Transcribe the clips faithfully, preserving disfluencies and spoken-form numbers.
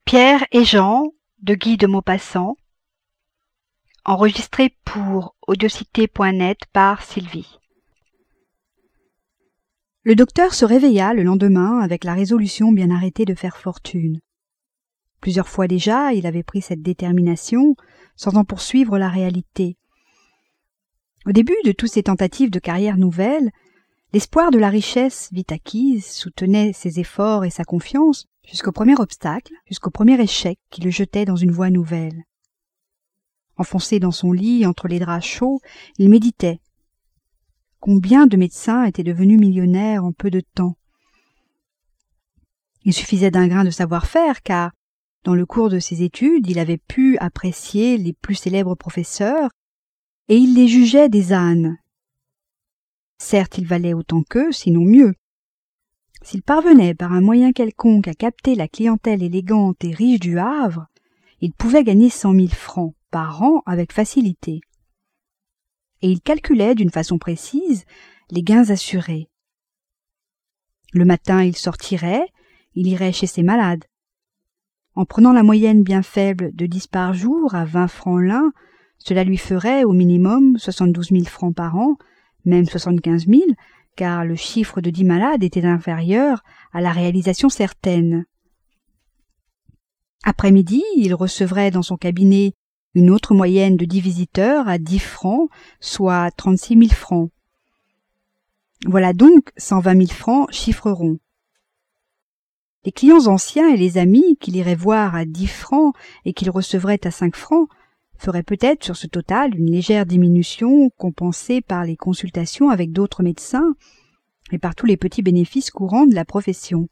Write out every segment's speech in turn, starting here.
Pierre et Jean de Guy de Maupassant, enregistré pour audiocité point net par Sylvie. Le docteur se réveilla le lendemain avec la résolution bien arrêtée de faire fortune. Plusieurs fois déjà, il avait pris cette détermination sans en poursuivre la réalité. Au début de toutes ces tentatives de carrière nouvelle, l'espoir de la richesse vite acquise soutenait ses efforts et sa confiance jusqu'au premier obstacle, jusqu'au premier échec qui le jetait dans une voie nouvelle. Enfoncé dans son lit entre les draps chauds, il méditait. Combien de médecins étaient devenus millionnaires en peu de temps? Il suffisait d'un grain de savoir-faire car, dans le cours de ses études, il avait pu apprécier les plus célèbres professeurs et il les jugeait des ânes. Certes, il valait autant qu'eux, sinon mieux. S'il parvenait par un moyen quelconque à capter la clientèle élégante et riche du Havre, il pouvait gagner cent mille francs par an avec facilité. Et il calculait d'une façon précise les gains assurés. Le matin, il sortirait, il irait chez ses malades. En prenant la moyenne bien faible de dix par jour à vingt francs l'un, cela lui ferait au minimum soixante-douze mille francs par an, même soixante-quinze mille, car le chiffre de dix malades était inférieur à la réalisation certaine. Après-midi, il recevrait dans son cabinet une autre moyenne de dix visiteurs à dix francs, soit trente-six mille francs. Voilà donc cent vingt mille francs chiffre rond. Les clients anciens et les amis qu'il irait voir à dix francs et qu'il recevrait à cinq francs ferait peut-être sur ce total une légère diminution compensée par les consultations avec d'autres médecins et par tous les petits bénéfices courants de la profession.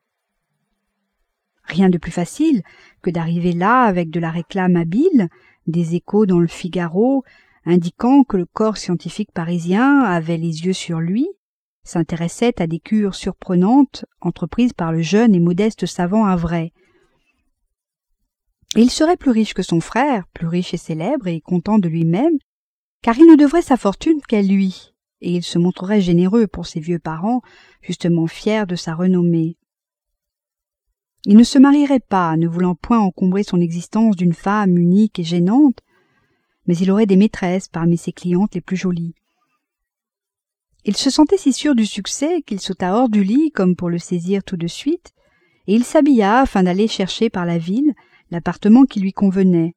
Rien de plus facile que d'arriver là avec de la réclame habile, des échos dans le Figaro indiquant que le corps scientifique parisien avait les yeux sur lui, s'intéressait à des cures surprenantes entreprises par le jeune et modeste savant Havrais. Et il serait plus riche que son frère, plus riche et célèbre et content de lui-même, car il ne devrait sa fortune qu'à lui, et il se montrerait généreux pour ses vieux parents, justement fiers de sa renommée. Il ne se marierait pas, ne voulant point encombrer son existence d'une femme unique et gênante, mais il aurait des maîtresses parmi ses clientes les plus jolies. Il se sentait si sûr du succès qu'il sauta hors du lit comme pour le saisir tout de suite, et il s'habilla afin d'aller chercher par la ville l'appartement qui lui convenait.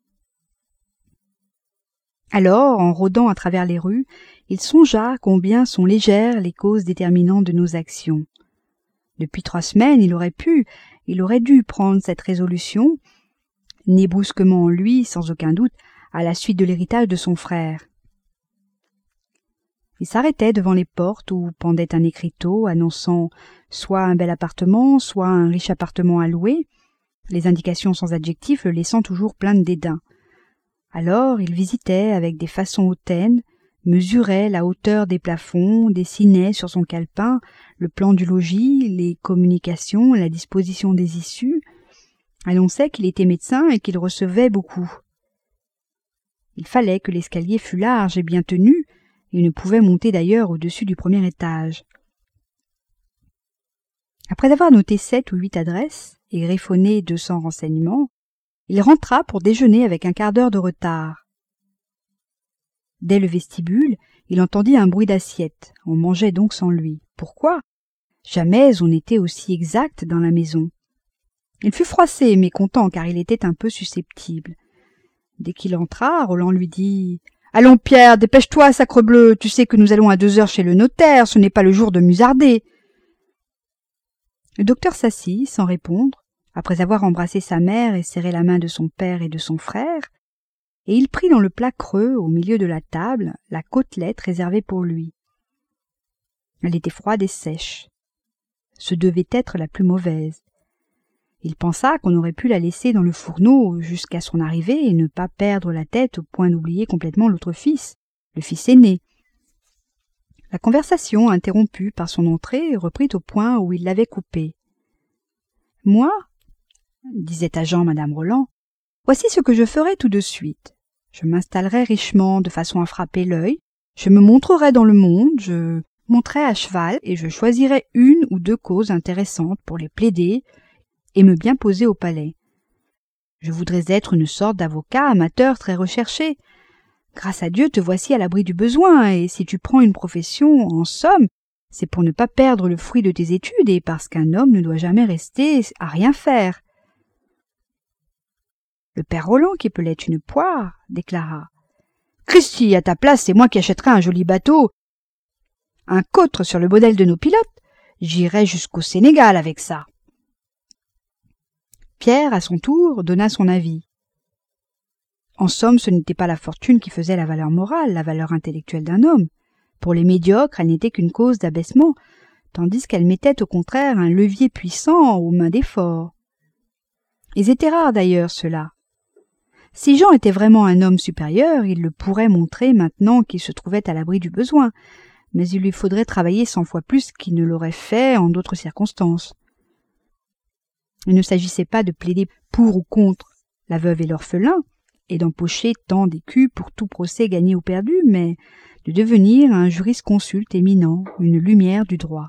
Alors, en rôdant à travers les rues, il songea combien sont légères les causes déterminantes de nos actions. Depuis trois semaines, il aurait pu, il aurait dû prendre cette résolution, née brusquement en lui, sans aucun doute, à la suite de l'héritage de son frère. Il s'arrêtait devant les portes où pendait un écriteau annonçant soit un bel appartement, soit un riche appartement à louer, les indications sans adjectif le laissant toujours plein de dédain. Alors il visitait avec des façons hautaines, mesurait la hauteur des plafonds, dessinait sur son calepin le plan du logis, les communications, la disposition des issues, annonçait qu'il était médecin et qu'il recevait beaucoup. Il fallait que l'escalier fût large et bien tenu, il ne pouvait monter d'ailleurs au-dessus du premier étage. Après avoir noté sept ou huit adresses et griffonné deux cents renseignements, il rentra pour déjeuner avec un quart d'heure de retard. Dès le vestibule, il entendit un bruit d'assiette. On mangeait donc sans lui. Pourquoi? Jamais on n'était aussi exact dans la maison. Il fut froissé, mais content, car il était un peu susceptible. Dès qu'il entra, Roland lui dit « Allons, Pierre, dépêche-toi, sacrebleu, tu sais que nous allons à deux heures chez le notaire, ce n'est pas le jour de musarder. » Le docteur s'assit, sans répondre, après avoir embrassé sa mère et serré la main de son père et de son frère, et il prit dans le plat creux, au milieu de la table, la côtelette réservée pour lui. Elle était froide et sèche. Ce devait être la plus mauvaise. Il pensa qu'on aurait pu la laisser dans le fourneau jusqu'à son arrivée et ne pas perdre la tête au point d'oublier complètement l'autre fils, le fils aîné. La conversation, interrompue par son entrée, reprit au point où il l'avait coupée. « Moi, disait à Jean madame Roland, voici ce que je ferai tout de suite. Je m'installerai richement de façon à frapper l'œil, je me montrerai dans le monde, je monterai à cheval et je choisirai une ou deux causes intéressantes pour les plaider et me bien poser au palais. Je voudrais être une sorte d'avocat amateur très recherché. Grâce à Dieu, te voici à l'abri du besoin, et si tu prends une profession, en somme, c'est pour ne pas perdre le fruit de tes études et parce qu'un homme ne doit jamais rester à rien faire. » Le père Roland, qui pelait une poire, déclara: « Christi, à ta place, c'est moi qui achèterais un joli bateau, un côtre sur le modèle de nos pilotes. J'irais jusqu'au Sénégal avec ça. » Pierre, à son tour, donna son avis. En somme, ce n'était pas la fortune qui faisait la valeur morale, la valeur intellectuelle d'un homme. Pour les médiocres, elle n'était qu'une cause d'abaissement, tandis qu'elle mettait au contraire un levier puissant aux mains des forts. Ils étaient rares d'ailleurs, ceux-là. Si Jean était vraiment un homme supérieur, il le pourrait montrer maintenant qu'il se trouvait à l'abri du besoin, mais il lui faudrait travailler cent fois plus qu'il ne l'aurait fait en d'autres circonstances. Il ne s'agissait pas de plaider pour ou contre la veuve et l'orphelin, et d'empocher tant d'écus pour tout procès gagné ou perdu, mais de devenir un jurisconsulte éminent, une lumière du droit.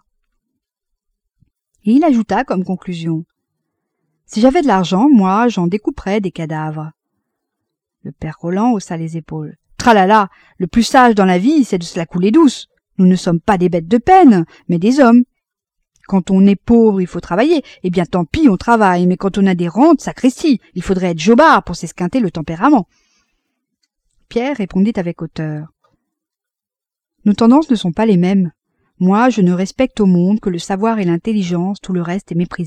Et il ajouta comme conclusion: « Si j'avais de l'argent, moi, j'en découperais des cadavres. » Le père Roland haussa les épaules. « Tralala, le plus sage dans la vie, c'est de se la couler douce. Nous ne sommes pas des bêtes de peine, mais des hommes. Quand on est pauvre, il faut travailler. Eh bien, tant pis, on travaille, mais quand on a des rentes, sacristi, il faudrait être jobard pour s'esquinter le tempérament. » Pierre répondit avec hauteur: « Nos tendances ne sont pas les mêmes. Moi, je ne respecte au monde que le savoir et l'intelligence, tout le reste est méprisable. »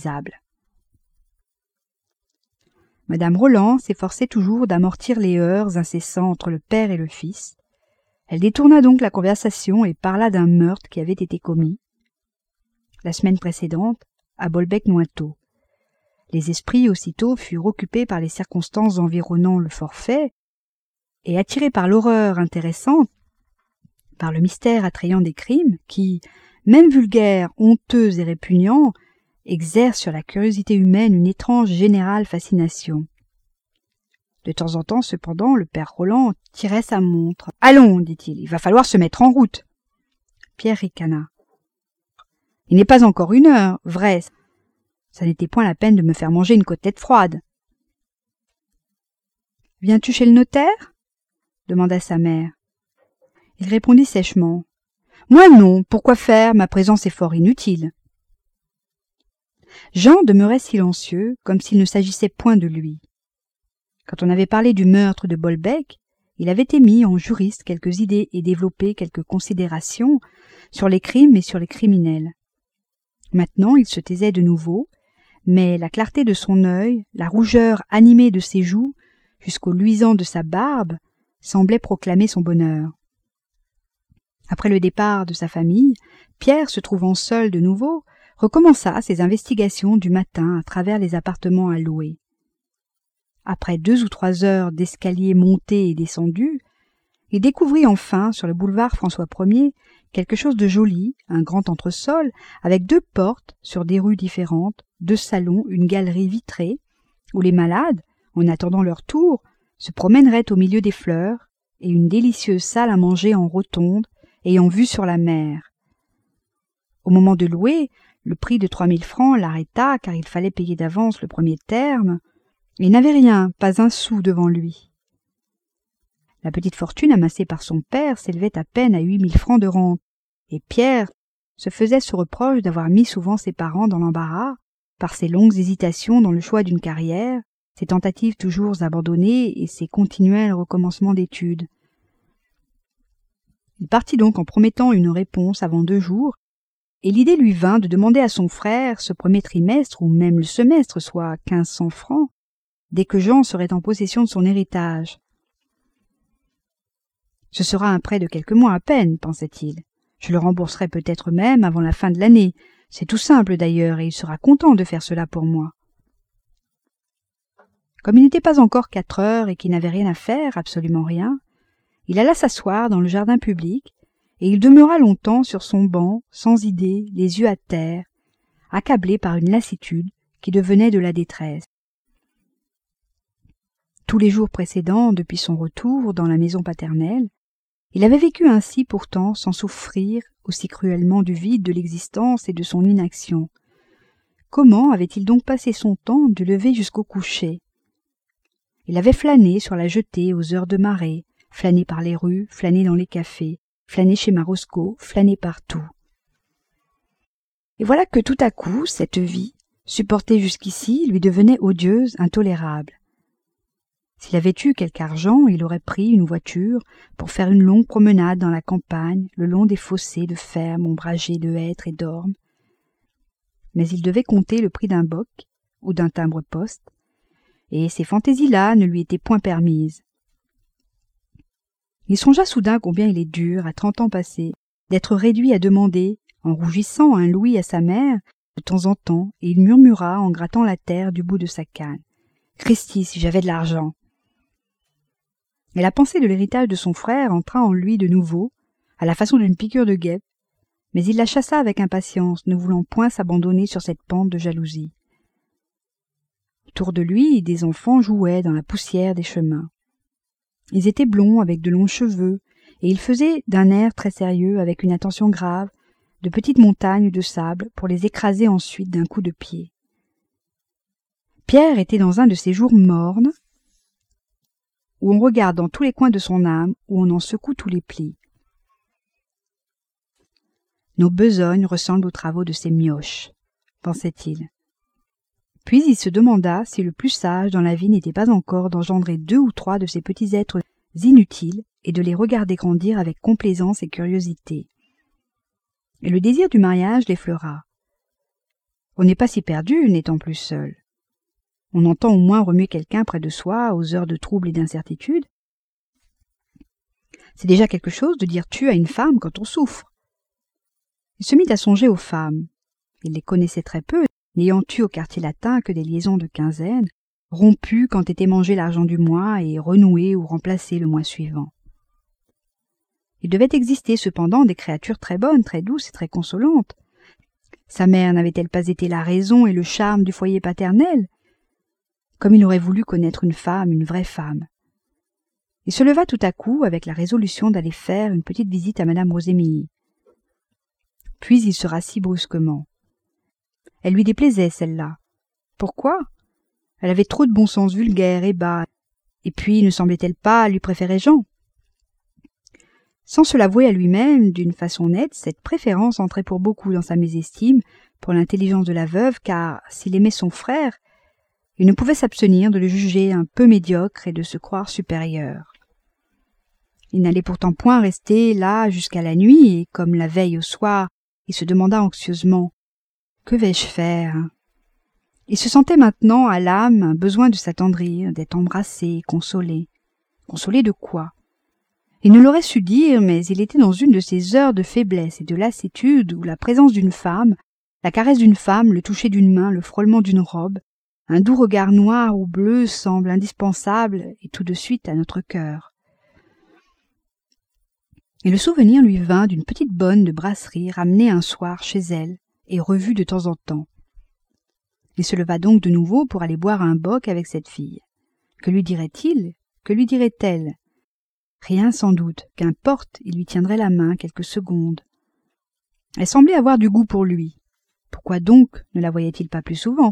Madame Roland s'efforçait toujours d'amortir les heurts incessants entre le père et le fils. Elle détourna donc la conversation et parla d'un meurtre qui avait été commis la semaine précédente à Bolbec-Nointot. Les esprits aussitôt furent occupés par les circonstances environnant le forfait, et attirés par l'horreur intéressante, par le mystère attrayant des crimes qui, même vulgaires, honteux et répugnants, exercent sur la curiosité humaine une étrange générale fascination. De temps en temps, cependant, le père Roland tirait sa montre. « Allons, dit-il, il va falloir se mettre en route. » Pierre ricana. « Il n'est pas encore une heure, vrai. Ça n'était point la peine de me faire manger une côtelette froide. »« Viens-tu chez le notaire ?» demanda sa mère. Il répondit sèchement. « Moi non, pourquoi faire? Ma présence est fort inutile. » Jean demeurait silencieux, comme s'il ne s'agissait point de lui. Quand on avait parlé du meurtre de Bolbec, il avait émis en juriste quelques idées et développé quelques considérations sur les crimes et sur les criminels. Maintenant, il se taisait de nouveau, mais la clarté de son œil, la rougeur animée de ses joues, jusqu'au luisant de sa barbe, semblaient proclamer son bonheur. Après le départ de sa famille, Pierre, se trouvant seul de nouveau, recommença ses investigations du matin à travers les appartements à louer. Après deux ou trois heures d'escalier monté et descendu, il découvrit enfin, sur le boulevard François Ier, quelque chose de joli, un grand entresol, avec deux portes sur des rues différentes, deux salons, une galerie vitrée, où les malades, en attendant leur tour, se promèneraient au milieu des fleurs, et une délicieuse salle à manger en rotonde, ayant vue sur la mer. Au moment de louer, le prix de trois mille francs l'arrêta, car il fallait payer d'avance le premier terme, et il n'avait rien, pas un sou devant lui. La petite fortune amassée par son père s'élevait à peine à huit mille francs de rente, et Pierre se faisait ce reproche d'avoir mis souvent ses parents dans l'embarras par ses longues hésitations dans le choix d'une carrière, ses tentatives toujours abandonnées et ses continuels recommencements d'études. Il partit donc en promettant une réponse avant deux jours, et l'idée lui vint de demander à son frère ce premier trimestre ou même le semestre, soit quinze cents francs, dès que Jean serait en possession de son héritage. Ce sera un prêt de quelques mois à peine, pensait-il. Je le rembourserai peut-être même avant la fin de l'année. C'est tout simple d'ailleurs, et il sera content de faire cela pour moi. Comme il n'était pas encore quatre heures et qu'il n'avait rien à faire, absolument rien, il alla s'asseoir dans le jardin public, et il demeura longtemps sur son banc, sans idée, les yeux à terre, accablé par une lassitude qui devenait de la détresse. Tous les jours précédents, depuis son retour dans la maison paternelle, il avait vécu ainsi pourtant sans souffrir aussi cruellement du vide de l'existence et de son inaction. Comment avait-il donc passé son temps du lever jusqu'au coucher? Il avait flâné sur la jetée aux heures de marée, flâné par les rues, flâné dans les cafés, flâné chez Marosco, flâné partout. Et voilà que tout à coup, cette vie, supportée jusqu'ici, lui devenait odieuse, intolérable. S'il avait eu quelque argent, il aurait pris une voiture pour faire une longue promenade dans la campagne, le long des fossés de fermes ombragés de hêtres et d'ormes. Mais il devait compter le prix d'un boc ou d'un timbre-poste, et ces fantaisies-là ne lui étaient point permises. Il songea soudain combien il est dur, à trente ans passés, d'être réduit à demander, en rougissant, un louis à sa mère, de temps en temps, et il murmura en grattant la terre du bout de sa canne. « Christi, si j'avais de l'argent !» Et la pensée de l'héritage de son frère entra en lui de nouveau, à la façon d'une piqûre de guêpe, mais il la chassa avec impatience, ne voulant point s'abandonner sur cette pente de jalousie. Autour de lui, des enfants jouaient dans la poussière des chemins. Ils étaient blonds, avec de longs cheveux, et ils faisaient, d'un air très sérieux, avec une attention grave, de petites montagnes de sable pour les écraser ensuite d'un coup de pied. Pierre était dans un de ces jours mornes, où on regarde dans tous les coins de son âme, où on en secoue tous les plis. Nos besognes ressemblent aux travaux de ces mioches, pensait-il. Puis il se demanda si le plus sage dans la vie n'était pas encore d'engendrer deux ou trois de ces petits êtres inutiles et de les regarder grandir avec complaisance et curiosité. Et le désir du mariage l'effleura. On n'est pas si perdu n'étant plus seul. On entend au moins remuer quelqu'un près de soi aux heures de trouble et d'incertitude. C'est déjà quelque chose de dire tu à une femme quand on souffre. Il se mit à songer aux femmes. Il les connaissait très peu, n'ayant eu au quartier latin que des liaisons de quinzaine, rompues quand était mangé l'argent du mois et renouées ou remplacées le mois suivant. Il devait exister cependant des créatures très bonnes, très douces et très consolantes. Sa mère n'avait-elle pas été la raison et le charme du foyer paternel? Comme il aurait voulu connaître une femme, une vraie femme. Il se leva tout à coup avec la résolution d'aller faire une petite visite à madame Rosémilly. Puis il se rassit brusquement. Elle lui déplaisait, celle-là. Pourquoi? Elle avait trop de bon sens vulgaire et bas, et puis ne semblait-elle pas lui préférer Jean? Sans se l'avouer à lui-même, d'une façon nette, cette préférence entrait pour beaucoup dans sa mésestime pour l'intelligence de la veuve, car s'il aimait son frère, il ne pouvait s'abstenir de le juger un peu médiocre et de se croire supérieur. Il n'allait pourtant point rester là jusqu'à la nuit, et comme la veille au soir, il se demanda anxieusement « Que vais-je faire ?» Il se sentait maintenant à l'âme un besoin de s'attendrir, d'être embrassé, consolé. Consolé de quoi? Il ne l'aurait su dire, mais il était dans une de ces heures de faiblesse et de lassitude où la présence d'une femme, la caresse d'une femme, le toucher d'une main, le frôlement d'une robe, un doux regard noir ou bleu semble indispensable et tout de suite à notre cœur. Et le souvenir lui vint d'une petite bonne de brasserie ramenée un soir chez elle et revue de temps en temps. Il se leva donc de nouveau pour aller boire un bock avec cette fille. Que lui dirait-il? Que lui dirait-elle? Rien sans doute, qu'importe, il lui tiendrait la main quelques secondes. Elle semblait avoir du goût pour lui. Pourquoi donc ne la voyait-il pas plus souvent?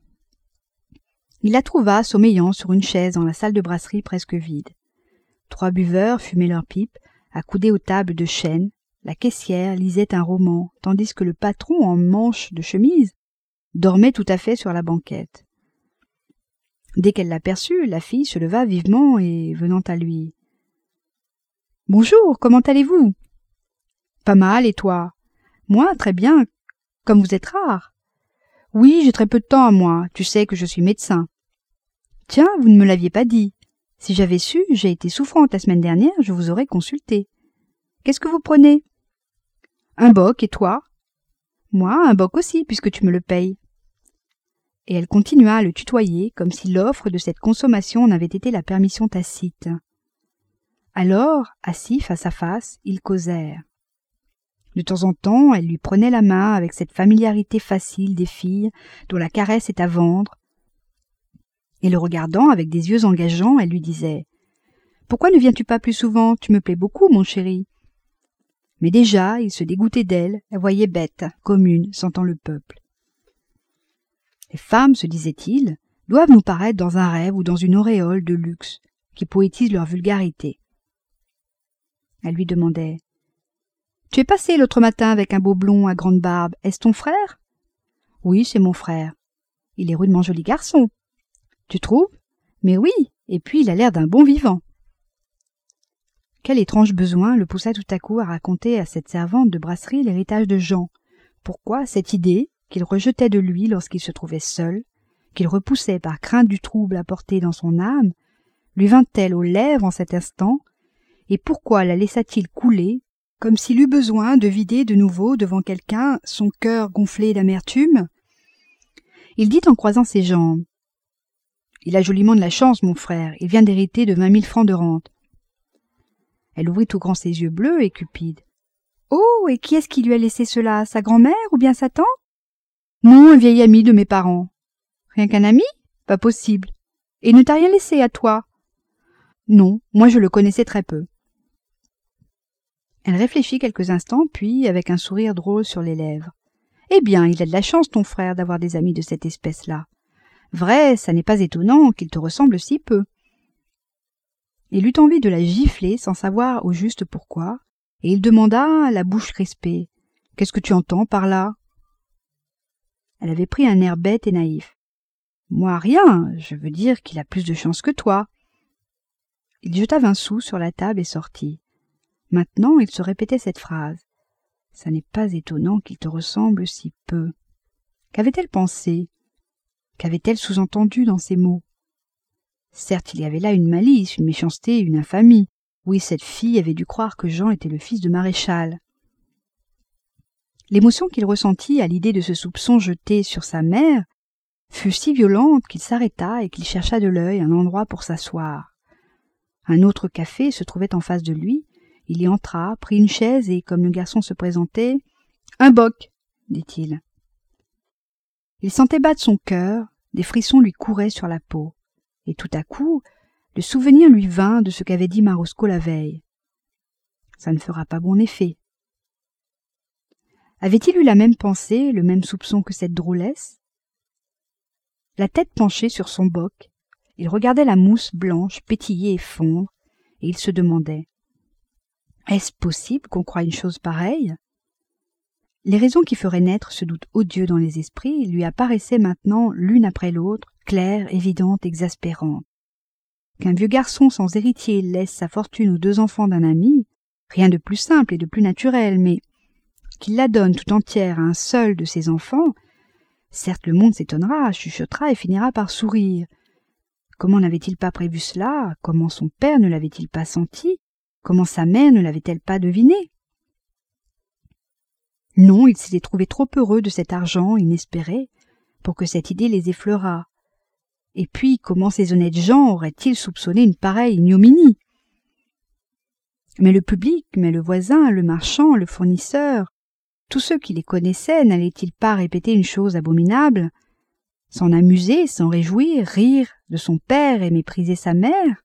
Il la trouva sommeillant sur une chaise dans la salle de brasserie presque vide. Trois buveurs fumaient leurs pipes, accoudés aux tables de chêne. La caissière lisait un roman, tandis que le patron, en manche de chemise, dormait tout à fait sur la banquette. Dès qu'elle l'aperçut, la fille se leva vivement et, venant à lui, « Bonjour, comment allez-vous ?»« Pas mal, et toi ?»« Moi, très bien, comme vous êtes rare. »« Oui, j'ai très peu de temps à moi, tu sais que je suis médecin. »« Tiens, vous ne me l'aviez pas dit. Si j'avais su, j'ai été souffrante la semaine dernière, je vous aurais consulté. Qu'est-ce que vous prenez ?»« Un bock, et toi ?»« Moi, un bock aussi, puisque tu me le payes. » Et elle continua à le tutoyer, comme si l'offre de cette consommation n'avait été la permission tacite. Alors, assis face à face, ils causèrent. De temps en temps, elle lui prenait la main avec cette familiarité facile des filles dont la caresse est à vendre. Et le regardant avec des yeux engageants, elle lui disait « Pourquoi ne viens-tu pas plus souvent? Tu me plais beaucoup, mon chéri. » Mais déjà, il se dégoûtait d'elle, la voyait bête, commune, sentant le peuple. Les femmes, se disait-il, doivent nous paraître dans un rêve ou dans une auréole de luxe qui poétise leur vulgarité. Elle lui demandait « Tu es passé l'autre matin avec un beau blond à grande barbe, est-ce ton frère ?»« Oui, c'est mon frère. Il est rudement joli garçon. »« Tu trouves ? Mais oui, et puis il a l'air d'un bon vivant. » Quel étrange besoin le poussa tout à coup à raconter à cette servante de brasserie l'héritage de Jean. Pourquoi cette idée, qu'il rejetait de lui lorsqu'il se trouvait seul, qu'il repoussait par crainte du trouble apporté dans son âme, lui vint-elle aux lèvres en cet instant, et pourquoi la laissa-t-il couler, comme s'il eût besoin de vider de nouveau devant quelqu'un son cœur gonflé d'amertume? Il dit en croisant ses jambes « Il a joliment de la chance, mon frère, il vient d'hériter de vingt mille francs de rente. » Elle ouvrit tout grand ses yeux bleus et cupides. « Oh, et qui est-ce qui lui a laissé cela, sa grand-mère ou bien sa tante ?»« Non, un vieil ami de mes parents. »« Rien qu'un ami ? Pas possible. Et il ne t'a rien laissé à toi ?»« Non, moi je le connaissais très peu. » Elle réfléchit quelques instants, puis, avec un sourire drôle sur les lèvres. « Eh bien, il a de la chance, ton frère, d'avoir des amis de cette espèce-là. Vrai, ça n'est pas étonnant qu'il te ressemble si peu. » Il eut envie de la gifler sans savoir au juste pourquoi, et il demanda, la bouche crispée, « Qu'est-ce que tu entends par là ?» Elle avait pris un air bête et naïf. « Moi, rien, je veux dire qu'il a plus de chance que toi. » Il jeta vingt sous sur la table et sortit. Maintenant, il se répétait cette phrase. « Ça n'est pas étonnant qu'il te ressemble si peu. » Qu'avait-elle pensé? Qu'avait-elle sous-entendu dans ces mots? Certes, il y avait là une malice, une méchanceté, une infamie. Oui, cette fille avait dû croire que Jean était le fils de maréchal. L'émotion qu'il ressentit à l'idée de ce soupçon jeté sur sa mère fut si violente qu'il s'arrêta et qu'il chercha de l'œil un endroit pour s'asseoir. Un autre café se trouvait en face de lui. Il y entra, prit une chaise et, comme le garçon se présentait, « Un boc !» dit-il. Il sentait battre son cœur, des frissons lui couraient sur la peau. Et tout à coup, le souvenir lui vint de ce qu'avait dit Marosco la veille. Ça ne fera pas bon effet. Avait-il eu la même pensée, le même soupçon que cette drôlesse? La tête penchée sur son boc, il regardait la mousse blanche pétiller et fondre, et il se demandait « Est-ce possible qu'on croie une chose pareille ?» Les raisons qui feraient naître ce doute odieux dans les esprits lui apparaissaient maintenant l'une après l'autre, claires, évidentes, exaspérantes. Qu'un vieux garçon sans héritier laisse sa fortune aux deux enfants d'un ami, rien de plus simple et de plus naturel, mais qu'il la donne tout entière à un seul de ses enfants, certes le monde s'étonnera, chuchotera et finira par sourire. Comment n'avait-il pas prévu cela? Comment son père ne l'avait-il pas senti? Comment sa mère ne l'avait-elle pas deviné? Non, il s'était trouvé trop heureux de cet argent inespéré pour que cette idée les effleurât. Et puis, comment ces honnêtes gens auraient-ils soupçonné une pareille ignominie? Mais le public, mais le voisin, le marchand, le fournisseur, tous ceux qui les connaissaient, n'allaient-ils pas répéter une chose abominable, s'en amuser, s'en réjouir, rire de son père et mépriser sa mère?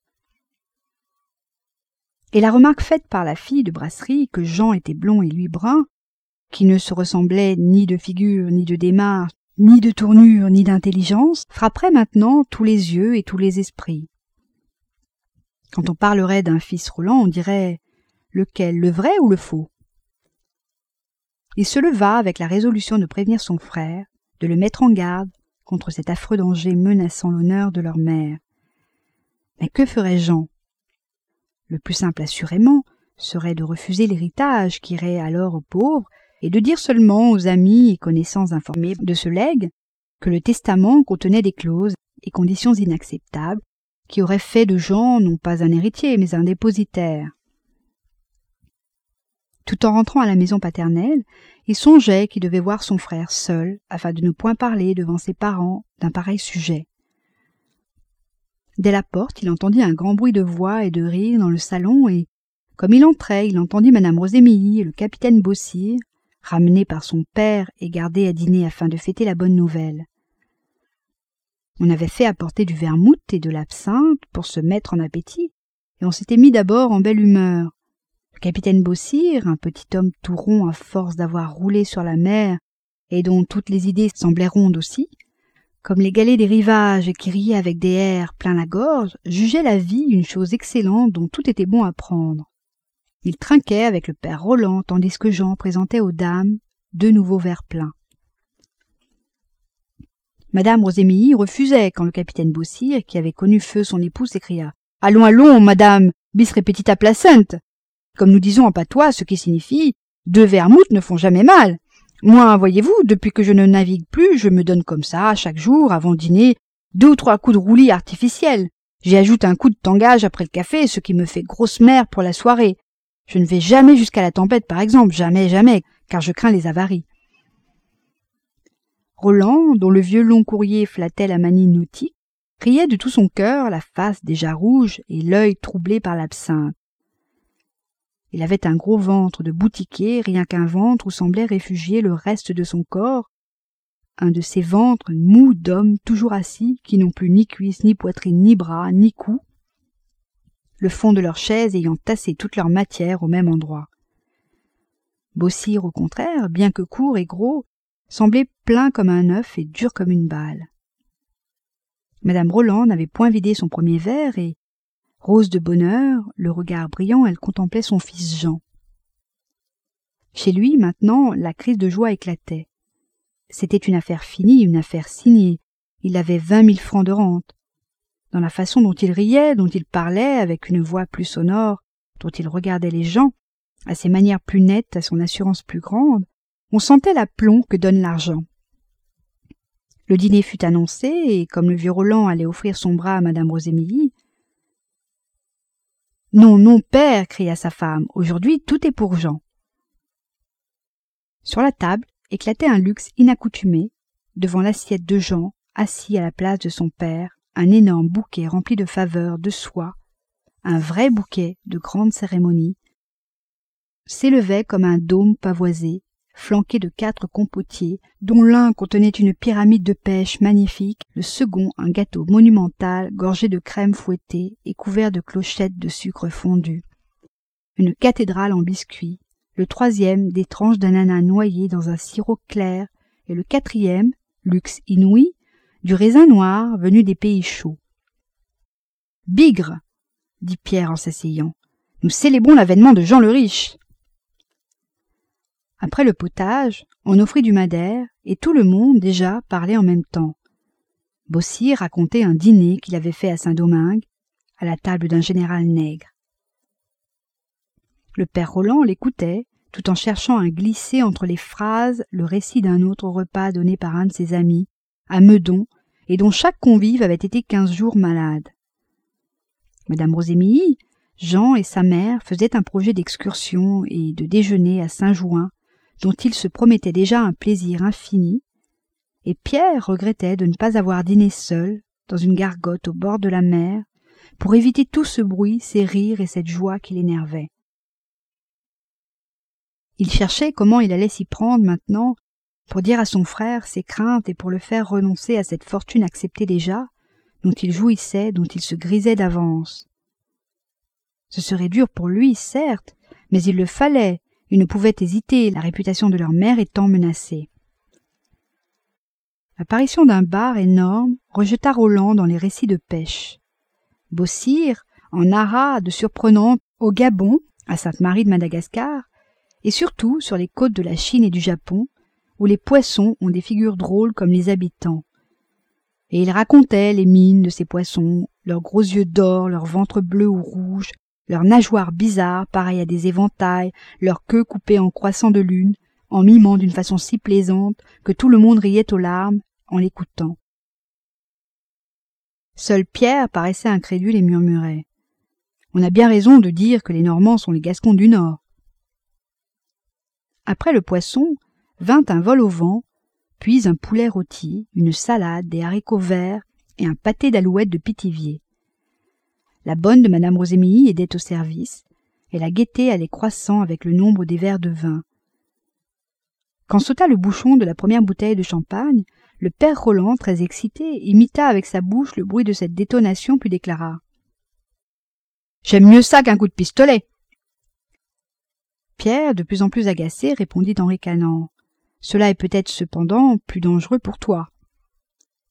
Et la remarque faite par la fille de brasserie que Jean était blond et lui brun, qui ne se ressemblaient ni de figure, ni de démarche, ni de tournure, ni d'intelligence, frapperait maintenant tous les yeux et tous les esprits. Quand on parlerait d'un fils Roland, on dirait « lequel, le vrai ou le faux ?» Il se leva avec la résolution de prévenir son frère, de le mettre en garde contre cet affreux danger menaçant l'honneur de leur mère. Mais que ferait Jean? Le plus simple assurément serait de refuser l'héritage qui irait alors aux pauvres et de dire seulement aux amis et connaissances informés de ce legs que le testament contenait des clauses et conditions inacceptables qui auraient fait de Jean non pas un héritier mais un dépositaire. Tout en rentrant à la maison paternelle, il songeait qu'il devait voir son frère seul afin de ne point parler devant ses parents d'un pareil sujet. Dès la porte, il entendit un grand bruit de voix et de rire dans le salon et, comme il entrait, il entendit madame Rosémilly et le capitaine Beausire, ramenés par son père et gardés à dîner afin de fêter la bonne nouvelle. On avait fait apporter du vermouth et de l'absinthe pour se mettre en appétit, et on s'était mis d'abord en belle humeur. Le capitaine Beausire, un petit homme tout rond à force d'avoir roulé sur la mer et dont toutes les idées semblaient rondes aussi, comme les galets des rivages qui riaient avec des airs plein la gorge, jugeaient la vie une chose excellente dont tout était bon à prendre. Il trinquait avec le père Roland, tandis que Jean présentait aux dames deux nouveaux verres pleins. Madame Rosémilly refusait quand le capitaine Beausire, qui avait connu feu son époux, s'écria « Allons, allons, madame, bis repetita placent !» Comme nous disons en patois, ce qui signifie « Deux vermouths ne font jamais mal !» Moi, voyez-vous, depuis que je ne navigue plus, je me donne comme ça, chaque jour, avant dîner, deux ou trois coups de roulis artificiels. J'y ajoute un coup de tangage après le café, ce qui me fait grosse mère pour la soirée. Je ne vais jamais jusqu'à la tempête, par exemple, jamais, jamais, car je crains les avaries. Roland, dont le vieux long courrier flattait la manie nautique, riait de tout son cœur, la face déjà rouge et l'œil troublé par l'absinthe. Il avait un gros ventre de boutiquier, rien qu'un ventre où semblait réfugier le reste de son corps, un de ces ventres mous d'hommes toujours assis, qui n'ont plus ni cuisses, ni poitrine, ni bras, ni cou, le fond de leur chaise ayant tassé toute leur matière au même endroit. Beausire, au contraire, bien que court et gros, semblait plein comme un œuf et dur comme une balle. Madame Roland n'avait point vidé son premier verre et, rose de bonheur, le regard brillant, elle contemplait son fils Jean. Chez lui, maintenant, la crise de joie éclatait. C'était une affaire finie, une affaire signée. Il avait vingt mille francs de rente. Dans la façon dont il riait, dont il parlait, avec une voix plus sonore, dont il regardait les gens, à ses manières plus nettes, à son assurance plus grande, on sentait l'aplomb que donne l'argent. Le dîner fut annoncé, et comme le vieux Roland allait offrir son bras à madame Rosémilly, « Non, non, père !» cria sa femme, « aujourd'hui tout est pour Jean. » Sur la table éclatait un luxe inaccoutumé, devant l'assiette de Jean, assis à la place de son père, un énorme bouquet rempli de faveurs, de soie, un vrai bouquet de grande cérémonie, s'élevait comme un dôme pavoisé, flanqué de quatre compotiers, dont l'un contenait une pyramide de pêche magnifique, le second un gâteau monumental gorgé de crème fouettée et couvert de clochettes de sucre fondu, une cathédrale en biscuits, le troisième des tranches d'ananas noyées dans un sirop clair, et le quatrième, luxe inouï, du raisin noir venu des pays chauds. « Bigre !» dit Pierre en s'asseyant, « nous célébrons l'avènement de Jean le Riche !» Après le potage, on offrit du madère, et tout le monde, déjà, parlait en même temps. Beausire racontait un dîner qu'il avait fait à Saint-Domingue, à la table d'un général nègre. Le père Roland l'écoutait, tout en cherchant à glisser entre les phrases le récit d'un autre repas donné par un de ses amis, à Meudon, et dont chaque convive avait été quinze jours malade. Madame Rosémilly, Jean et sa mère faisaient un projet d'excursion et de déjeuner à Saint-Jouin, dont il se promettait déjà un plaisir infini, et Pierre regrettait de ne pas avoir dîné seul, dans une gargote au bord de la mer, pour éviter tout ce bruit, ces rires et cette joie qui l'énervaient. Il cherchait comment il allait s'y prendre maintenant, pour dire à son frère ses craintes et pour le faire renoncer à cette fortune acceptée déjà, dont il jouissait, dont il se grisait d'avance. Ce serait dur pour lui, certes, mais il le fallait. Il ne pouvait hésiter, la réputation de leur mère étant menacée. L'apparition d'un bar énorme rejeta Roland dans les récits de pêche. Beausire en narra de surprenantes au Gabon, à Sainte-Marie de Madagascar, et surtout sur les côtes de la Chine et du Japon, où les poissons ont des figures drôles comme les habitants. Et il racontait les mines de ces poissons, leurs gros yeux d'or, leur ventre bleu ou rouge, leurs nageoires bizarres, pareilles à des éventails, leurs queues coupées en croissants de lune, en mimant d'une façon si plaisante que tout le monde riait aux larmes en l'écoutant. Seul Pierre paraissait incrédule et murmurait « On a bien raison de dire que les Normands sont les Gascons du Nord. » Après le poisson, vint un vol au vent, puis un poulet rôti, une salade, des haricots verts et un pâté d'alouettes de Pithiviers. La bonne de madame Rosémilly aidait au service, et la gaieté allait croissant avec le nombre des verres de vin. Quand sauta le bouchon de la première bouteille de champagne, le père Roland, très excité, imita avec sa bouche le bruit de cette détonation puis déclara « J'aime mieux ça qu'un coup de pistolet !» Pierre, de plus en plus agacé, répondit en ricanant « Cela est peut-être cependant plus dangereux pour toi. »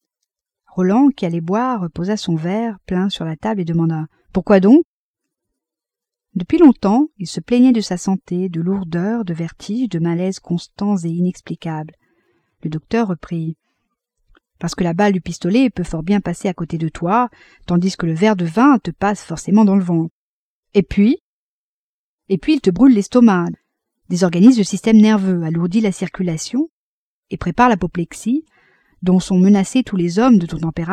Roland, qui allait boire, posa son verre plein sur la table et demanda « Pourquoi donc ?» Depuis longtemps, il se plaignait de sa santé, de lourdeur, de vertige, de malaises constants et inexplicables. Le docteur reprit « Parce que la balle du pistolet peut fort bien passer à côté de toi, tandis que le verre de vin te passe forcément dans le ventre. Et puis Et puis il te brûle l'estomac, désorganise le système nerveux, alourdit la circulation et prépare l'apoplexie, dont sont menacés tous les hommes de ton tempérament. »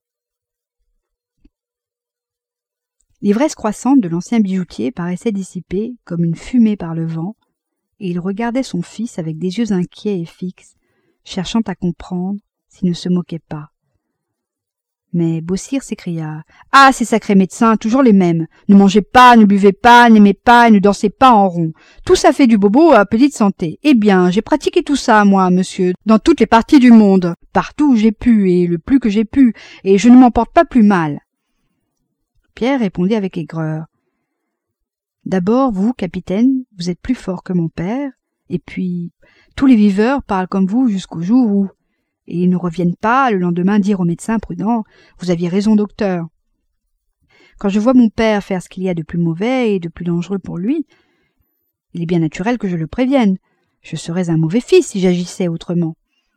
L'ivresse croissante de l'ancien bijoutier paraissait dissipée comme une fumée par le vent, et il regardait son fils avec des yeux inquiets et fixes, cherchant à comprendre s'il ne se moquait pas. Mais Beausire s'écria « Ah, ces sacrés médecins, toujours les mêmes. Ne mangez pas, ne buvez pas, n'aimez pas et ne dansez pas en rond. Tout ça fait du bobo à petite santé. Eh bien, j'ai pratiqué tout ça, moi, monsieur, dans toutes les parties du monde, partout où j'ai pu et le plus que j'ai pu, et je ne m'en porte pas plus mal. » Pierre répondit avec aigreur. « D'abord, vous, capitaine, vous êtes plus fort que mon père, et puis tous les viveurs parlent comme vous jusqu'au jour où... et ils ne reviennent pas le lendemain dire au médecin prudent « Vous aviez raison, docteur. » Quand je vois mon père faire ce qu'il y a de plus mauvais et de plus dangereux pour lui, il est bien naturel que je le prévienne. Je serais un mauvais fils si j'agissais autrement.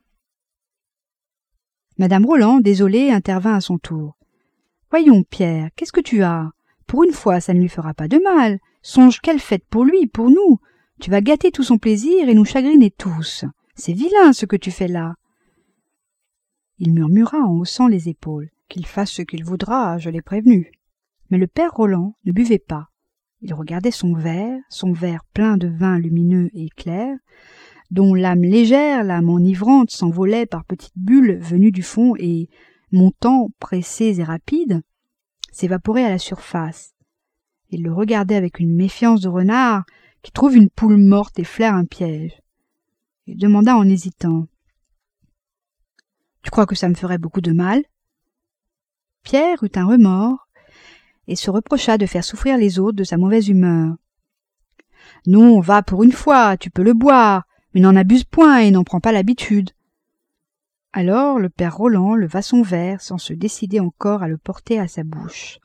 Madame Roland, désolée, intervint à son tour. « Voyons, Pierre, qu'est-ce que tu as? Pour une fois, ça ne lui fera pas de mal. Songe quelle fête pour lui, pour nous. Tu vas gâter tout son plaisir et nous chagriner tous. C'est vilain ce que tu fais là. » Il murmura en haussant les épaules. « Qu'il fasse ce qu'il voudra, je l'ai prévenu. » Mais le père Roland ne buvait pas. Il regardait son verre, son verre plein de vin lumineux et clair, dont l'âme légère, l'âme enivrante s'envolait par petites bulles venues du fond et, montant, pressées et rapides, s'évaporait à la surface. Il le regardait avec une méfiance de renard qui trouve une poule morte et flaire un piège. Il demanda en hésitant. « Tu crois que ça me ferait beaucoup de mal ?» Pierre eut un remords et se reprocha de faire souffrir les autres de sa mauvaise humeur. « Non, va pour une fois, tu peux le boire, mais n'en abuse point et n'en prends pas l'habitude. » Alors le père Roland leva son verre sans se décider encore à le porter à sa bouche.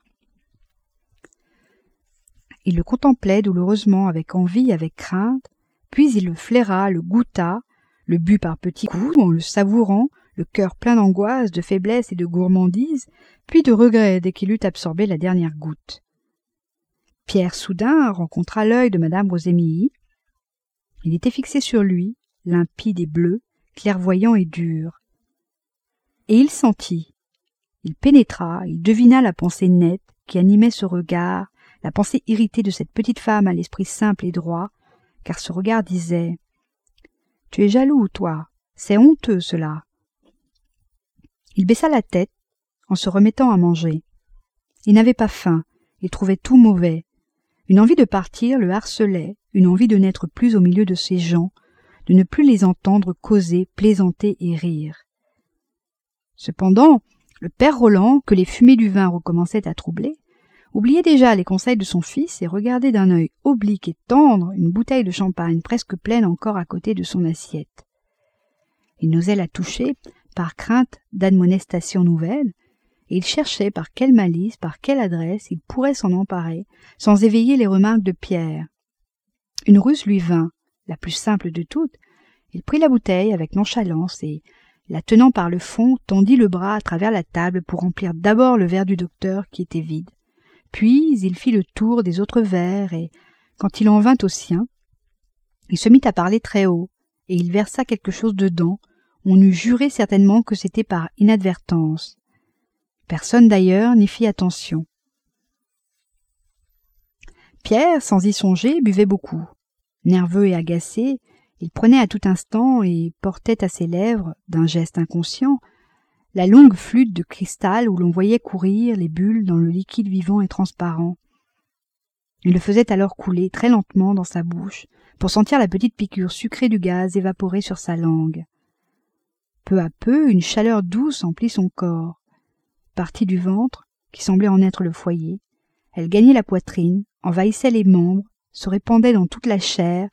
Il le contemplait douloureusement, avec envie, avec crainte, puis il le flaira, le goûta, le but par petits coups en le savourant, le cœur plein d'angoisse, de faiblesse et de gourmandise, puis de regret dès qu'il eut absorbé la dernière goutte. Pierre soudain rencontra l'œil de madame Rosémilly. Il était fixé sur lui, limpide et bleu, clairvoyant et dur. Et il sentit, il pénétra, il devina la pensée nette qui animait ce regard, la pensée irritée de cette petite femme à l'esprit simple et droit, car ce regard disait « Tu es jaloux, toi, c'est honteux cela. » Il baissa la tête en se remettant à manger. Il n'avait pas faim, il trouvait tout mauvais. Une envie de partir le harcelait, une envie de n'être plus au milieu de ces gens, de ne plus les entendre causer, plaisanter et rire. Cependant, le père Roland, que les fumées du vin recommençaient à troubler, oubliait déjà les conseils de son fils et regardait d'un œil oblique et tendre une bouteille de champagne presque pleine encore à côté de son assiette. Il n'osait la toucher par crainte d'admonestation nouvelle, et il cherchait par quelle malice, par quelle adresse il pourrait s'en emparer, sans éveiller les remarques de Pierre. Une ruse lui vint, la plus simple de toutes. Il prit la bouteille avec nonchalance et, la tenant par le fond, tendit le bras à travers la table pour remplir d'abord le verre du docteur qui était vide. Puis il fit le tour des autres verres et, quand il en vint au sien, il se mit à parler très haut, et il versa quelque chose dedans. On eût juré certainement que c'était par inadvertance. Personne d'ailleurs n'y fit attention. Pierre, sans y songer, buvait beaucoup. Nerveux et agacé, il prenait à tout instant et portait à ses lèvres, d'un geste inconscient, la longue flûte de cristal où l'on voyait courir les bulles dans le liquide vivant et transparent. Il le faisait alors couler très lentement dans sa bouche pour sentir la petite piqûre sucrée du gaz évaporer sur sa langue. Peu à peu, une chaleur douce emplit son corps. Partie du ventre, qui semblait en être le foyer, elle gagnait la poitrine, envahissait les membres, se répandait dans toute la chair,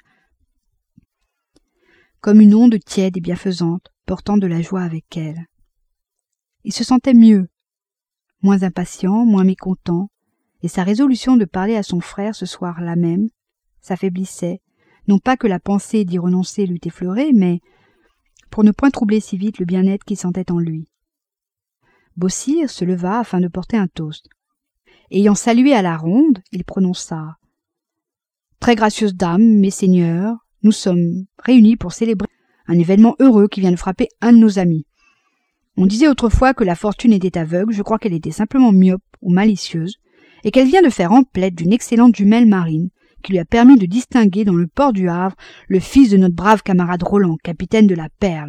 comme une onde tiède et bienfaisante, portant de la joie avec elle. Il se sentait mieux, moins impatient, moins mécontent, et sa résolution de parler à son frère ce soir-là même s'affaiblissait, non pas que la pensée d'y renoncer l'eût effleuré, mais pour ne point troubler si vite le bien-être qu'il sentait en lui. Beausire se leva afin de porter un toast. Ayant salué à la ronde, il prononça « Très gracieuses dames, mes seigneurs, nous sommes réunis pour célébrer un événement heureux qui vient de frapper un de nos amis. On disait autrefois que la fortune était aveugle, je crois qu'elle était simplement myope ou malicieuse, et qu'elle vient de faire emplette d'une excellente jumelle marine qui lui a permis de distinguer dans le port du Havre le fils de notre brave camarade Roland, capitaine de la Perle. »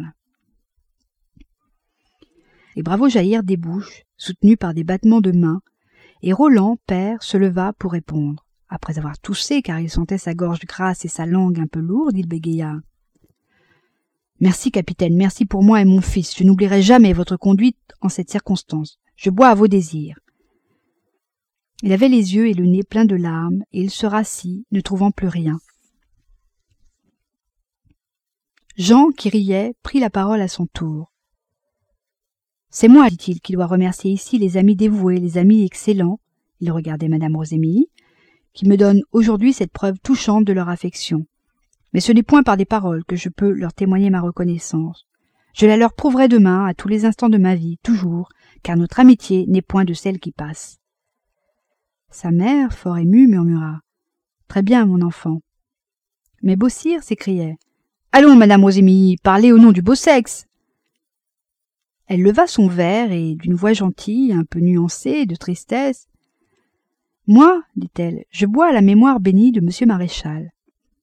Les bravos jaillirent des bouches, soutenus par des battements de mains, et Roland, père, se leva pour répondre. Après avoir toussé, car il sentait sa gorge grasse et sa langue un peu lourde, il bégaya. « Merci, capitaine, merci pour moi et mon fils. Je n'oublierai jamais votre conduite en cette circonstance. Je bois à vos désirs. » Il avait les yeux et le nez pleins de larmes, et il se rassit, ne trouvant plus rien. Jean, qui riait, prit la parole à son tour. « C'est moi, dit-il, qui dois remercier ici les amis dévoués, les amis excellents, il regardait madame Rosémilly, qui me donnent aujourd'hui cette preuve touchante de leur affection. Mais ce n'est point par des paroles que je peux leur témoigner ma reconnaissance. Je la leur prouverai demain, à tous les instants de ma vie, toujours, car notre amitié n'est point de celle qui passe. » Sa mère, fort émue, murmura « Très bien, mon enfant. » Mais Beausire s'écriait « Allons, madame Rosémilly, parlez au nom du beau sexe !» Elle leva son verre et, d'une voix gentille, un peu nuancée, de tristesse, « Moi, dit-elle, je bois à la mémoire bénie de monsieur Maréchal. »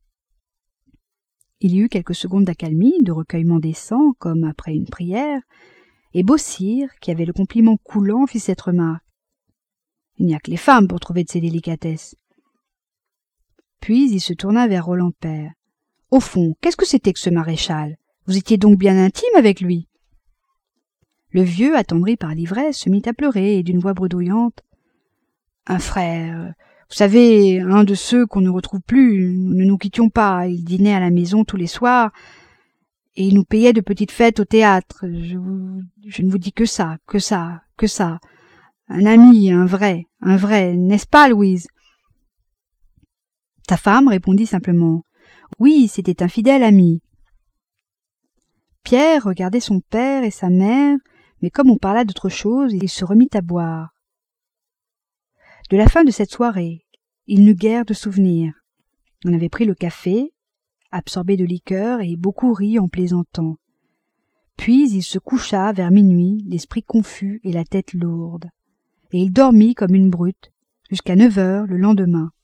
Il y eut quelques secondes d'accalmie, de recueillement des sangs, comme après une prière, et Beausire, qui avait le compliment coulant, fit cette remarque. « Il n'y a que les femmes pour trouver de ces délicatesses. » Puis il se tourna vers Roland père. « Au fond, qu'est-ce que c'était que ce Maréchal? Vous étiez donc bien intime avec lui ?» Le vieux, attendri par l'ivresse, se mit à pleurer, et d'une voix bredouillante. « Un frère, vous savez, un de ceux qu'on ne retrouve plus, nous ne nous quittions pas, il dînait à la maison tous les soirs, et il nous payait de petites fêtes au théâtre. Je, vous, je ne vous dis que ça, que ça, que ça. Un ami, un vrai, un vrai, n'est-ce pas, Louise ?» Ta femme répondit simplement. « Oui, c'était un fidèle ami. » Pierre regardait son père et sa mère, mais comme on parla d'autre chose, il se remit à boire. De la fin de cette soirée, il n'eut guère de souvenirs. On avait pris le café, absorbé de liqueur, et beaucoup ri en plaisantant. Puis il se coucha vers minuit, l'esprit confus et la tête lourde, et il dormit comme une brute, jusqu'à neuf heures le lendemain.